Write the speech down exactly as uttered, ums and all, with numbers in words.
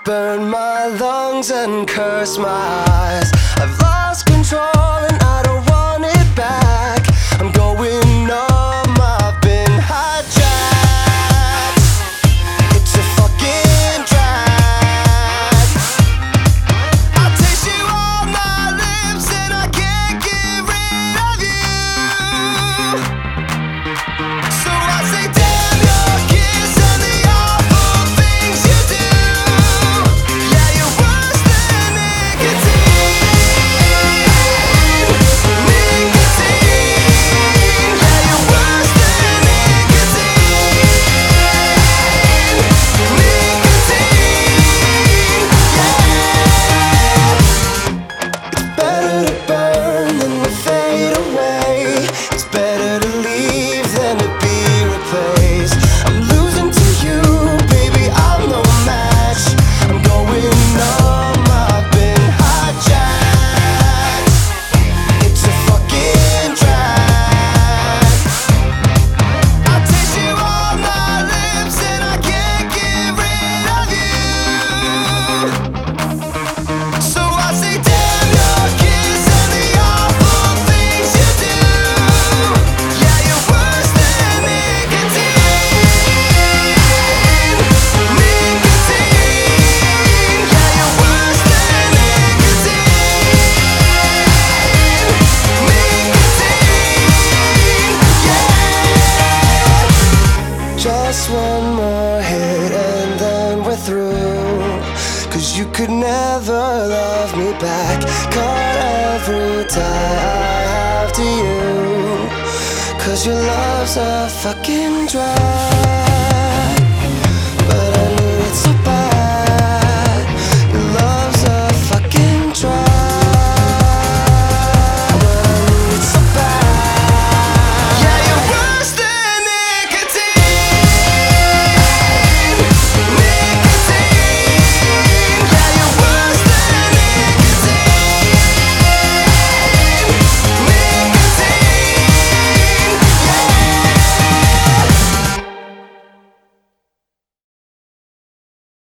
burn my lungs and curse my eyes. I've lost control and I don't want it back. I'm going numb, I've been hijacked. It's a fucking drag. I taste you on my lips and I can't get rid of you. So I say damn your kiss and the awful things you do. Yeah, you're worse than nicotine. Nicotine. Yeah, you're worse than nicotine. Nicotine. Yeah. It's better to burn than to fade away. It's better to leave than to be replaced. I'm losing to you, baby, I'm no match. I'm going numb, I've been hijacked. It's a fucking drag. I taste you on my lips and I can't get rid of you. So I say damn your kiss and the awful things you do. Yeah, you're worse than nicotine. Nicotine. Yeah, you're worse than nicotine. Nicotine. Yeah. Just one more hit and then we're through. Cause you could never love me back. Cut every tie I have to you. Cause your love's a fucking drag.